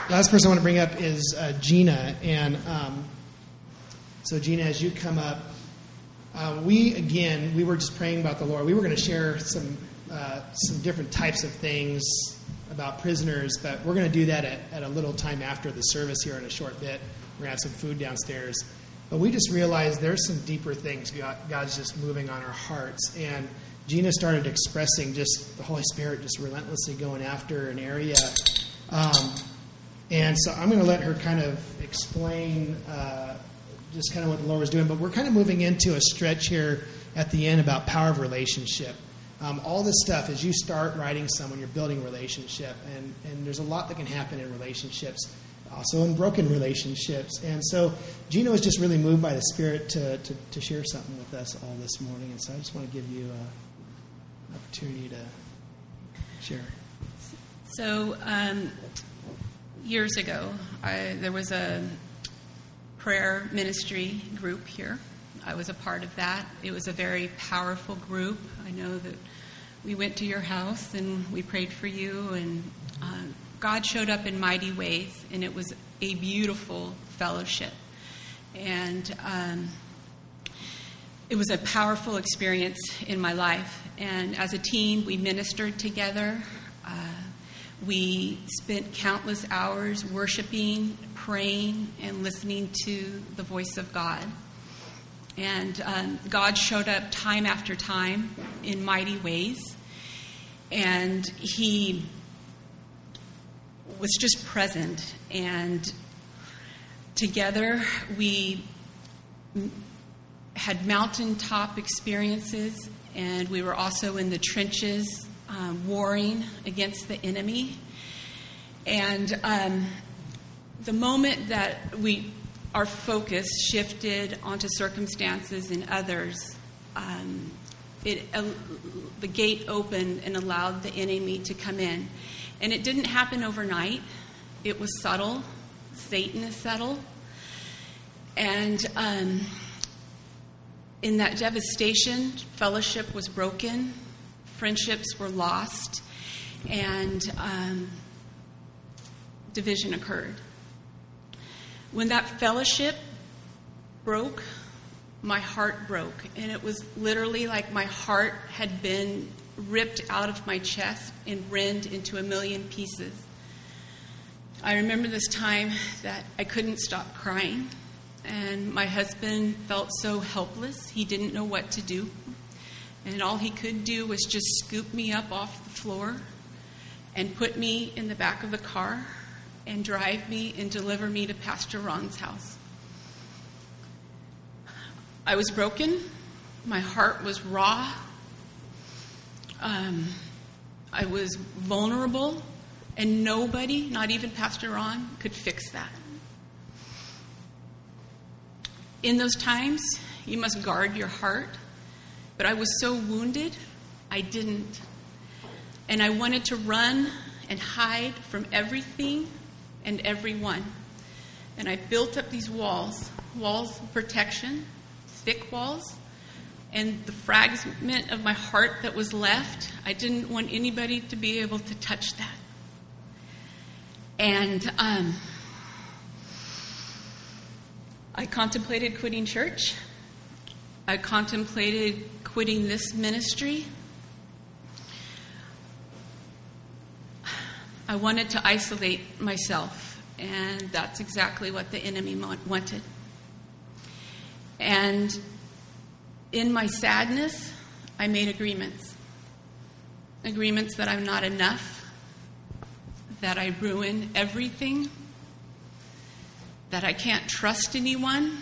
Last person I want to bring up is Gina. And so Gina, as you come up, we were just praying about the Lord. We were going to share some different types of things about prisoners, but we're going to do that at a little time after the service here in a short bit. We're going to have some food downstairs. But we just realized there's some deeper things God's just moving on our hearts. And Gina started expressing just the Holy Spirit just relentlessly going after an area. And so I'm going to let her kind of explain just kind of what the Lord was doing. But we're kind of moving into a stretch here at the end about power of relationship. All this stuff, as you start writing someone, you're building relationship. And there's a lot that can happen in relationships, also in broken relationships. And so Gina was just really moved by the Spirit to share something with us all this morning. And so I just want to give you an opportunity to share. So years ago, there was a prayer ministry group here. I was a part of that. It was a very powerful group. I know that we went to your house and we prayed for you, and God showed up in mighty ways, and it was a beautiful fellowship. And it was a powerful experience in my life. And as a team, we ministered together. We spent countless hours worshiping, praying, and listening to the voice of God. And God showed up time after time in mighty ways. And He was just present. And together we had mountaintop experiences, and we were also in the trenches warring against the enemy. And the moment that our focus shifted onto circumstances and others, the gate opened and allowed the enemy to come in. And it didn't happen overnight. It was subtle. Satan is subtle. And in that devastation, fellowship was broken, friendships were lost, and division occurred. When that fellowship broke, my heart broke. And it was literally like my heart had been ripped out of my chest and rent into a million pieces. I remember this time that I couldn't stop crying. And my husband felt so helpless. He didn't know what to do. And all he could do was just scoop me up off the floor and put me in the back of the car and drive me and deliver me to Pastor Ron's house. I was broken. My heart was raw. I was vulnerable, and nobody, not even Pastor Ron, could fix that. In those times, you must guard your heart. But I was so wounded, I didn't. And I wanted to run and hide from everything and everyone. And I built up these walls of protection, thick walls. And the fragment of my heart that was left, I didn't want anybody to be able to touch that. And I contemplated quitting church. I contemplated quitting this ministry. I wanted to isolate myself, and that's exactly what the enemy wanted. And in my sadness, I made agreements. Agreements that I'm not enough, that I ruin everything, that I can't trust anyone,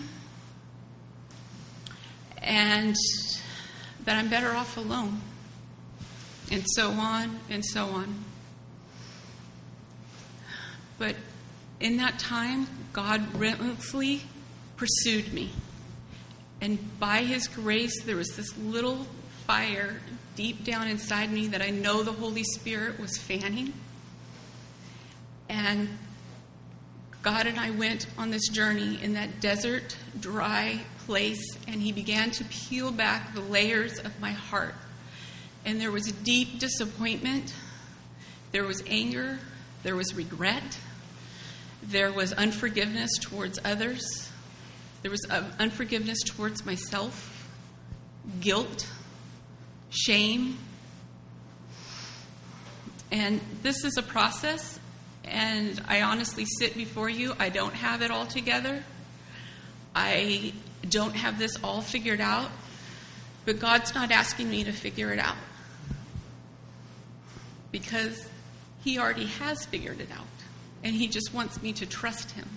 and that I'm better off alone, and so on and so on. But in that time, God relentlessly pursued me. And by His grace, there was this little fire deep down inside me that I know the Holy Spirit was fanning. And God and I went on this journey in that desert, dry place, and He began to peel back the layers of my heart. And there was deep disappointment. There was anger. There was regret. There was unforgiveness towards others. There was unforgiveness towards myself, guilt, shame. And this is a process, and I honestly sit before you. I don't have it all together. I don't have this all figured out, but God's not asking me to figure it out because He already has figured it out, and He just wants me to trust Him.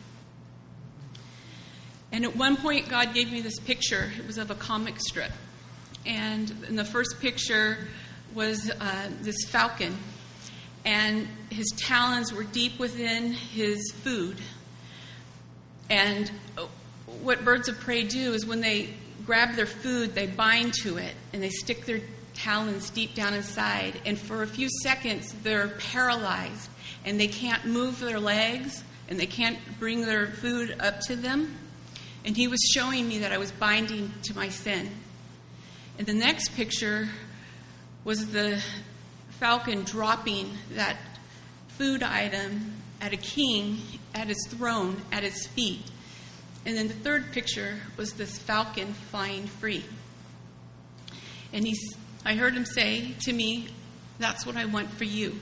And at one point, God gave me this picture. It was of a comic strip. And in the first picture was this falcon. And his talons were deep within his food. And what birds of prey do is when they grab their food, they bind to it. And they stick their talons deep down inside. And for a few seconds, they're paralyzed. And they can't move their legs. And they can't bring their food up to them. And He was showing me that I was binding to my sin. And the next picture was the falcon dropping that food item at a king, at his throne, at his feet. And then the third picture was this falcon flying free. And I heard Him say to me, "That's what I want for you.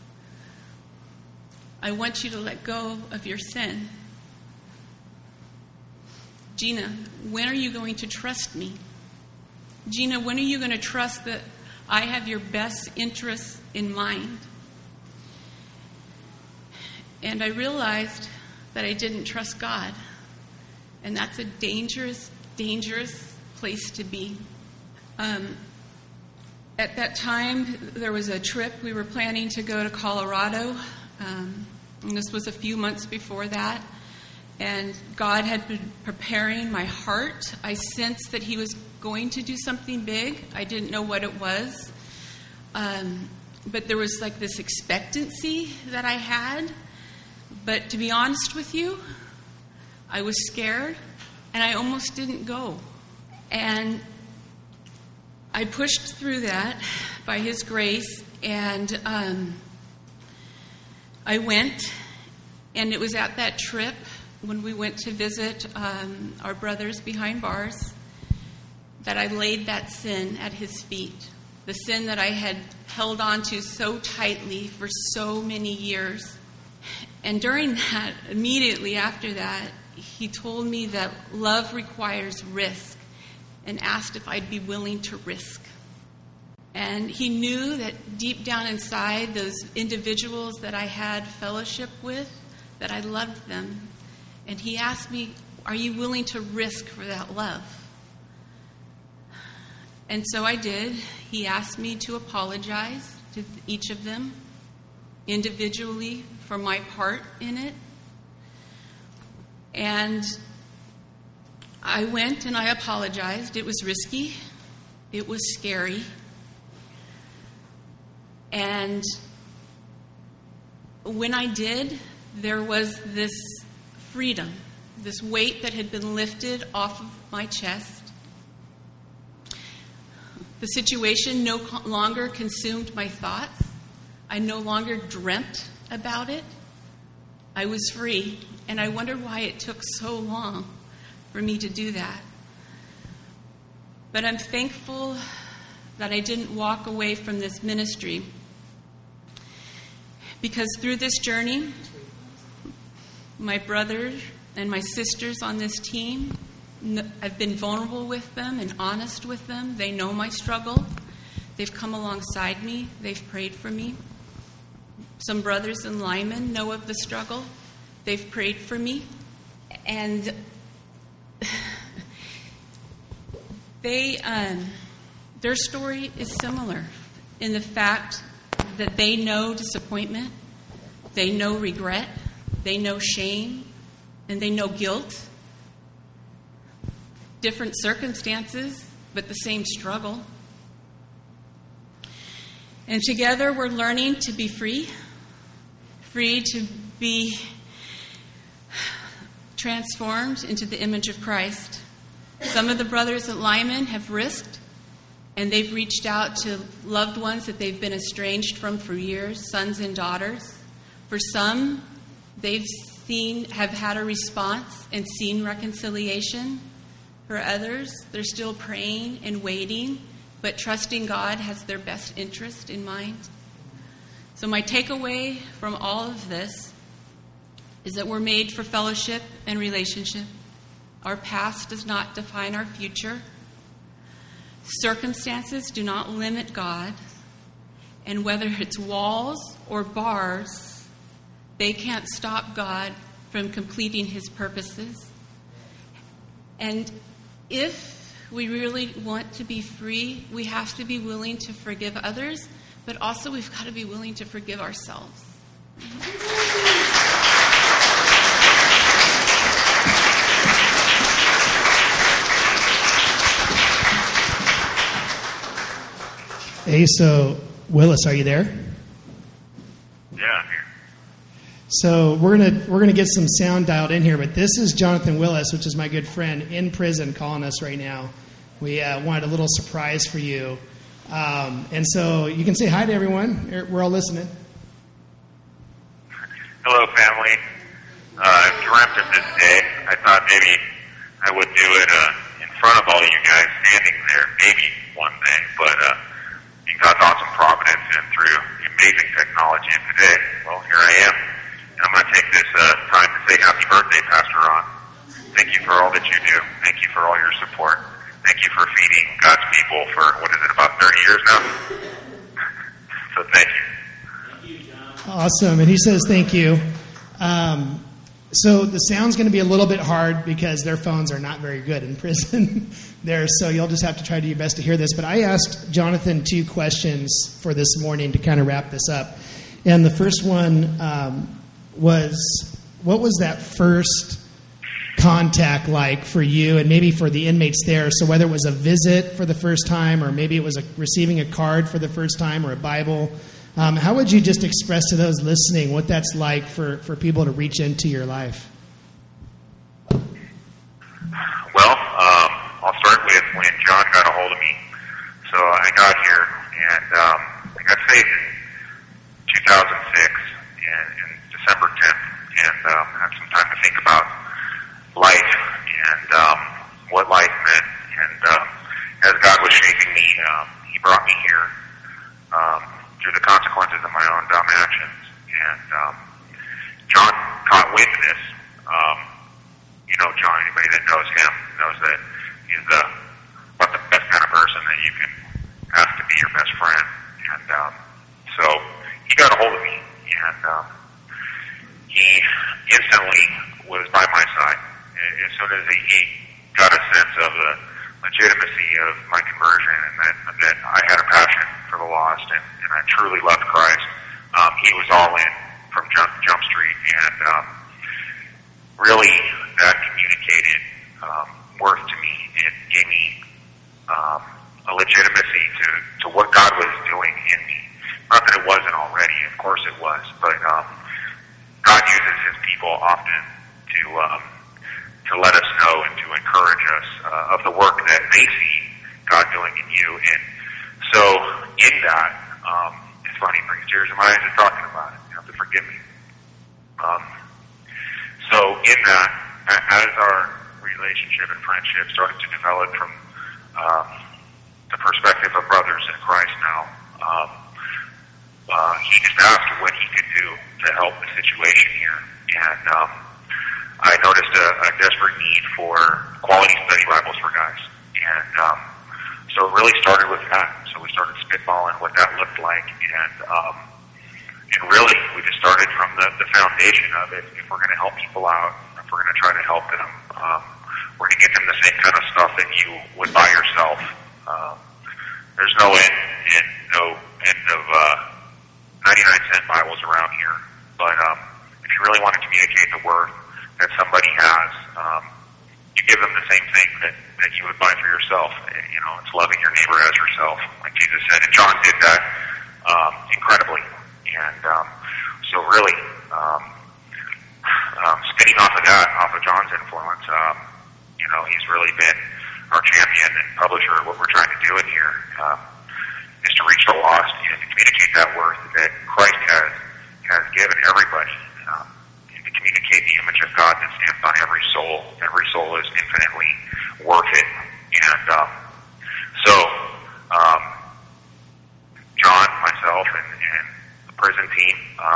I want you to let go of your sin. Gina, when are you going to trust me? Gina, when are you going to trust that I have your best interests in mind?" And I realized that I didn't trust God. And that's a dangerous, dangerous place to be. At that time, there was a trip. We were planning to go to Colorado. And this was a few months before that. And God had been preparing my heart. I sensed that He was going to do something big. I didn't know what it was. But there was like this expectancy that I had. But to be honest with you, I was scared and I almost didn't go. And I pushed through that by His grace, and I went. And it was at that trip when we went to visit our brothers behind bars that I laid that sin at His feet. The sin that I had held on to so tightly for so many years. And during that, immediately after that, He told me that love requires risk and asked if I'd be willing to risk. And He knew that deep down inside, those individuals that I had fellowship with, that I loved them. And He asked me, are you willing to risk for that love? And so I did. He asked me to apologize to each of them individually for my part in it. And I went and I apologized. It was risky. It was scary. And when I did, there was this freedom, this weight that had been lifted off of my chest. The situation no longer consumed my thoughts. I no longer dreamt about it. I was free, and I wondered why it took so long for me to do that. But I'm thankful that I didn't walk away from this ministry, because through this journey, my brothers and my sisters on this team, I've been vulnerable with them and honest with them. They know my struggle. They've come alongside me. They've prayed for me. Some brothers in Lyman know of the struggle. They've prayed for me. And their story is similar in the fact that they know disappointment, they know regret, they know shame, and they know guilt. Different circumstances, but the same struggle. And together we're learning to be free to be transformed into the image of Christ. Some of the brothers at Lyman have risked, and they've reached out to loved ones that they've been estranged from for years, sons and daughters. For some, they've have had a response and seen reconciliation. For others, they're still praying and waiting, but trusting God has their best interest in mind. So my takeaway from all of this is that we're made for fellowship and relationship. Our past does not define our future. Circumstances do not limit God. And whether it's walls or bars, they can't stop God from completing his purposes. And if we really want to be free, we have to be willing to forgive others, but also we've got to be willing to forgive ourselves. Hey, so Willis, are you there? Yeah, I'm here. So we're gonna get some sound dialed in here, but this is Jonathan Willis, which is my good friend, in prison calling us right now. We wanted a little surprise for you, and so you can say hi to everyone. We're all listening. Hello, family. I dreamt of this day. I thought maybe I would do it in front of all you guys standing there, maybe one day, but in God's awesome providence and through the amazing technology of today, well, here I am. And I'm going to take this time to say happy birthday, Pastor Ron. Thank you for all that you do. Thank you for all your support. Thank you for feeding God's people for, what is it, about 30 years now? So thank you. Awesome. And he says thank you. So the sound's going to be a little bit hard because their phones are not very good in prison there, so you'll just have to try to do your best to hear this. But I asked Jonathan 2 questions for this morning to kind of wrap this up. And the first one was, what was that first contact like for you and maybe for the inmates there? So whether it was a visit for the first time or maybe it was receiving a card for the first time or a Bible, how would you just express to those listening what that's like for people to reach into your life? Well, I'll start with when John got a hold of me. So I got here, and I got saved in 2006, in December 10th, and had some time to think about life and what life meant. And as God was shaping me, he brought me here through the consequences of my own dumb actions. And John caught wind of this. You know John, anybody that knows him knows that he's about the best kind of person that you can ask to be your best friend. And so he got a hold of me, and he instantly was by my side. As soon as he got a sense of the legitimacy of my conversion and that I had a passion for the lost and I truly loved Christ, he was all in from Jump Street, and really that communicated worth to me. It gave me a legitimacy to what God was doing in me. Not that it wasn't already, of course it was, but God uses his people often to let us know and to encourage us of the work that they see God doing in you. And so in that, it's funny, it brings tears to my eyes just talking about it. You have to forgive me. So in that, as our relationship and friendship started to develop from the perspective of brothers in Christ now, he just asked what he could do to help the situation here. And I noticed a desperate need for quality study Bibles for guys. And so it really started with that. So we started spitballing what that looked like. And really, we just started from the foundation of it. If we're going to help people out, if we're going to try to help them, we're going to get them the same kind of stuff that you would buy yourself. There's no end of 99-cent Bibles around here. But if you really want to communicate the worth that somebody has, you give them the same thing that you would buy for yourself. You know, it's loving your neighbor as yourself, like Jesus said. And John did that incredibly. And so really, spinning off of that, off of John's influence, you know, he's really been our champion and publisher of what we're trying to do in here, is to reach the lost and to communicate that worth that Christ has given everybody, and to communicate the every soul is infinitely worth it. And so John, myself, and the prison team,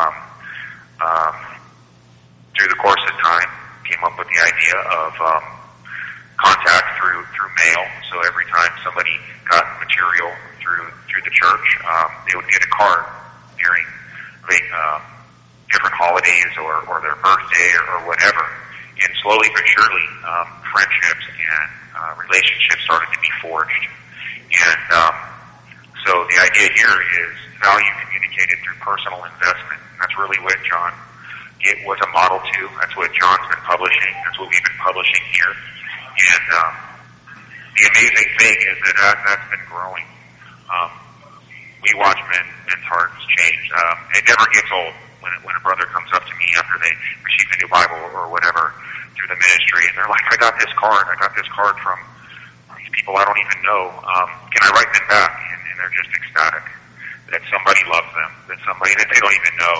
through the course of time, came up with the idea of contact through mail. So every time somebody got material through the church, they would get a card during different holidays or their birthday or whatever. And slowly but surely, friendships and relationships started to be forged. And so the idea here is value communicated through personal investment. And that's really what John was a model to. That's what John's been publishing. That's what we've been publishing here. And the amazing thing is that's been growing. We watch men's hearts change. It never gets old when a brother comes up to me after they receive the new Bible or whatever through the ministry, and they're like, I got this card from these people I don't even know. Can I write them back? And they're just ecstatic that somebody loves them, that somebody that they don't even know,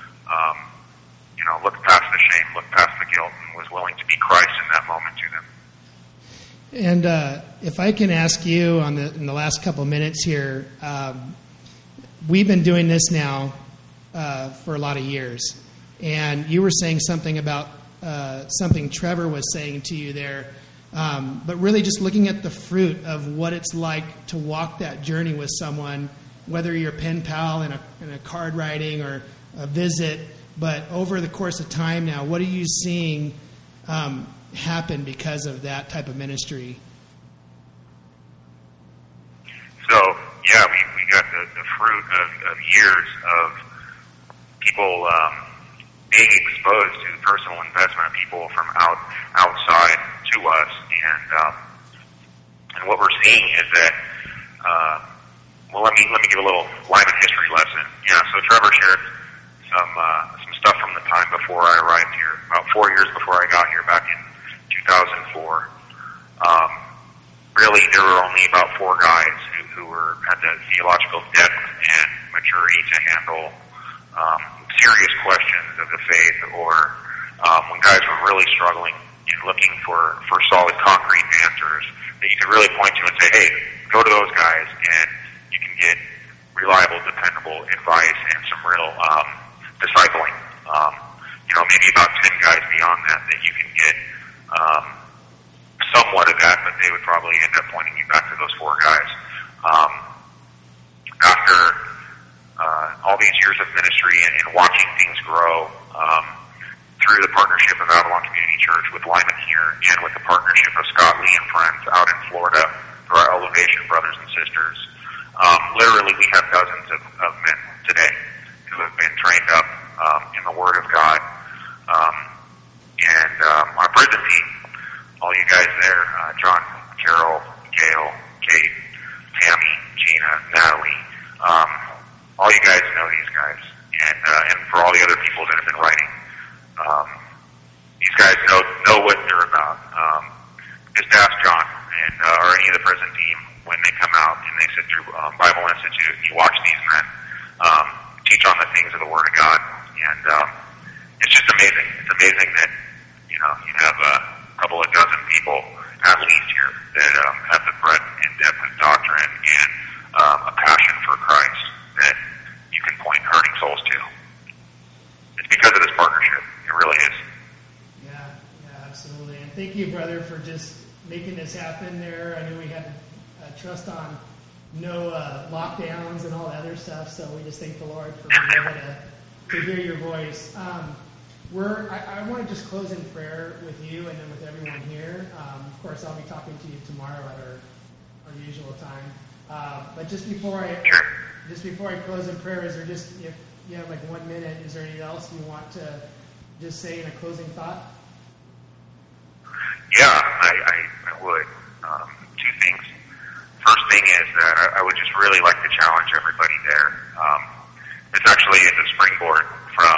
looked past the shame, looked past the guilt, and was willing to be Christ in that moment to them. And if I can ask you in the last couple of minutes here, we've been doing this now for a lot of years. And you were saying something about something Trevor was saying to you there, but really just looking at the fruit of what it's like to walk that journey with someone, whether you're a pen pal in a card writing or a visit, but over the course of time now, what are you seeing happen because of that type of ministry? So, yeah, we got the fruit of years of people being exposed to personal investment, people from outside to us, and what we're seeing is that. Let me give a little Lyman history lesson. Yeah, so Trevor shared some stuff from the time before I arrived here, about 4 years before I got here back in 2004. Really, there were only about 4 guys who had the theological depth and maturity to handle serious questions of the faith, or when guys were really struggling and looking for solid, concrete answers that you could really point to and say, hey, go to those guys and you can get reliable, dependable advice and some real discipling. Maybe about 10 guys beyond that you can get somewhat of that, but they would probably end up pointing you back to those 4 guys. After all these years of ministry and watching things grow through the partnership of Avalon Community Church with Lyman here and with the partnership of Scott Lee and friends out in Florida through our Elevation brothers and sisters, literally we have dozens of men today who have been trained up in the Word of God. And our prison team, all you guys there, John, Carol, Gail, Kate, Tammy, Gina, Natalie, all you guys know these guys. And for all the other people that have been writing, these guys know what they're about. Just ask John or any of the prison team when they come out and they sit through Bible Institute and you watch these men teach on the things of the Word of God. And it's just amazing. It's amazing that, you have a couple of dozen people at least here that have the breadth and depth of doctrine and a passion for Christ that you can point hurting souls to. It's because of this partnership. It really is. Yeah, absolutely. And thank you, brother, for just making this happen there. I know we had to trust on no lockdowns and all that other stuff, so we just thank the Lord for being able to hear your voice. I want to just close in prayer with you and then with everyone here. Of course, I'll be talking to you tomorrow at our usual time. But just before I close in prayer, is there just, if you have like 1 minute, is there anything else you want to just say in a closing thought? Yeah, I would. 2 things. First thing is that I would just really like to challenge everybody there. It's a springboard from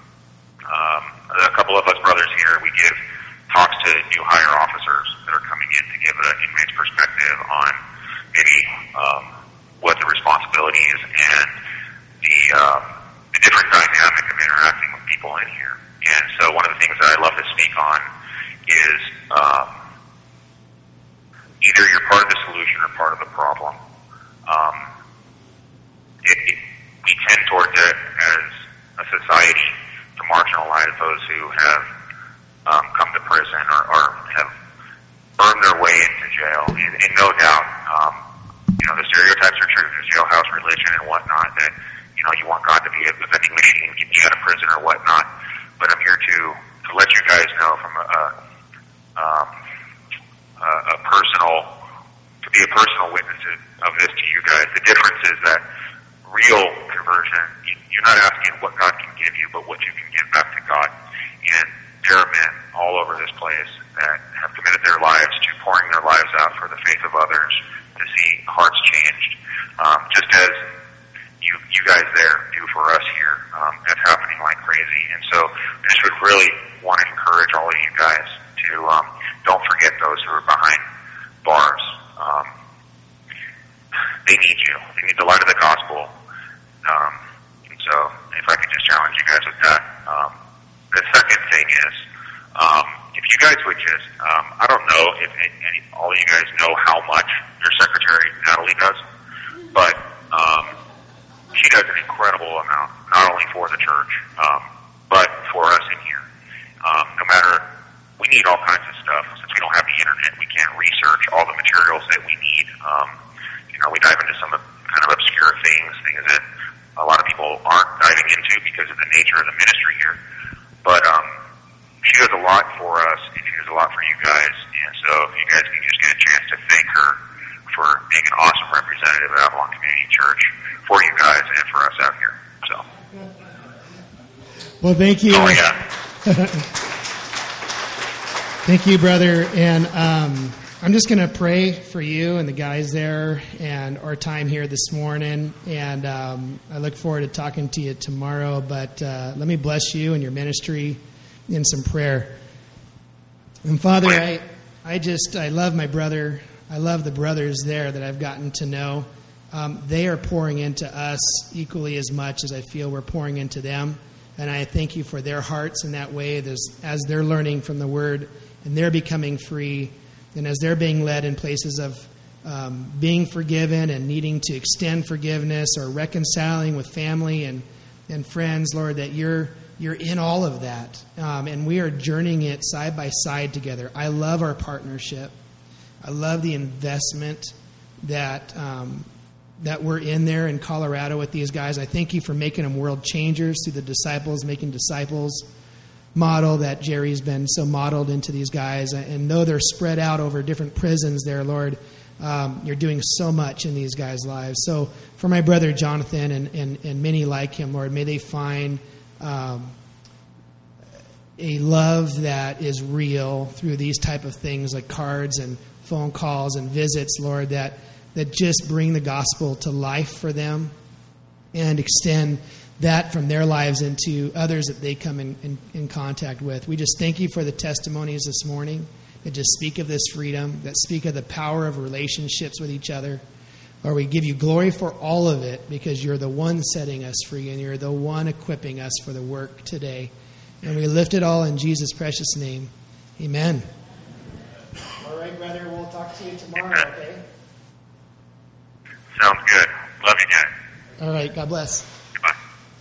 a couple of us brothers here. We give talks to new hire officers that are coming in to give an inmate's perspective on maybe what the responsibility is and the different dynamic of interacting with people in here. And so one of the things that I love to speak on is solution or part of the problem. We tend towards it as a society to marginalize those who have come to prison or have earned their way into jail. And no doubt, the stereotypes are true. There's jailhouse religion and whatnot that, you want God to be a vending machine, get you out of prison or whatnot. But I'm here to let you guys know from to be a personal witness of this to you guys. The difference is that real conversion, you're not asking what God can give you, but what you can give back to God. And there are men all over this place that have committed their lives to pouring their lives out for the faith of others, to see hearts changed, just as you guys there do for us here. That's happening like crazy. And so I just would really want to encourage all of you guys to don't forget those who are behind bars. They need you. They need the light of the gospel. And so if I could just challenge you guys with that. The second thing is, if you guys would just, I don't know if all of you guys know how much your secretary, Natalie, does, but she does an incredible amount, not only for the church, but for us in here. No matter, we need all kinds of stuff. Since we don't have the internet, we can't research all the materials that we need. We dive into some kind of obscure things that a lot of people aren't diving into because of the nature of the ministry here. But she does a lot for us, and she does a lot for you guys. And so if you guys can just get a chance to thank her for being an awesome representative of Avalon Community Church for you guys and for us out here. So. Well, thank you. Oh, yeah. Thank you, brother. And I'm just going to pray for you and the guys there and our time here this morning. And I look forward to talking to you tomorrow. But let me bless you and your ministry in some prayer. And Father, I love my brother. I love the brothers there that I've gotten to know. They are pouring into us equally as much as I feel we're pouring into them. And I thank you for their hearts in that way as they're learning from the Word and they're becoming free. And as they're being led in places of being forgiven and needing to extend forgiveness or reconciling with family and friends, Lord, that you're in all of that. And we are journeying it side by side together. I love our partnership. I love the investment that we're in there in Colorado with these guys. I thank you for making them world changers through the Disciples, Making Disciples model that Jerry's been so modeled into these guys. And though they're spread out over different prisons there, Lord, you're doing so much in these guys' lives. So for my brother Jonathan and many like him, Lord, may they find a love that is real through these type of things like cards and phone calls and visits, Lord, that just bring the gospel to life for them and extend that from their lives into others that they come in contact with. We just thank you for the testimonies this morning that just speak of this freedom, that speak of the power of relationships with each other. Lord, we give you glory for all of it because you're the one setting us free and you're the one equipping us for the work today. And we lift it all in Jesus' precious name. Amen. All right, brother, we'll talk to you tomorrow, okay? Sounds good. Love you guys. All right, God bless. Goodbye.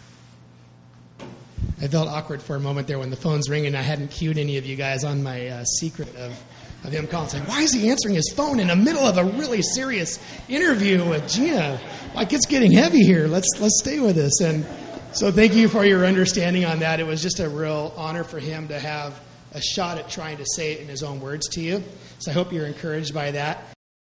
I felt awkward for a moment there when the phone's ringing. I hadn't cued any of you guys on my secret of him calling, saying, why is he answering his phone in the middle of a really serious interview with Gina? Like, it's getting heavy here. Let's stay with this. And so thank you for your understanding on that. It was just a real honor for him to have a shot at trying to say it in his own words to you. So I hope you're encouraged by that.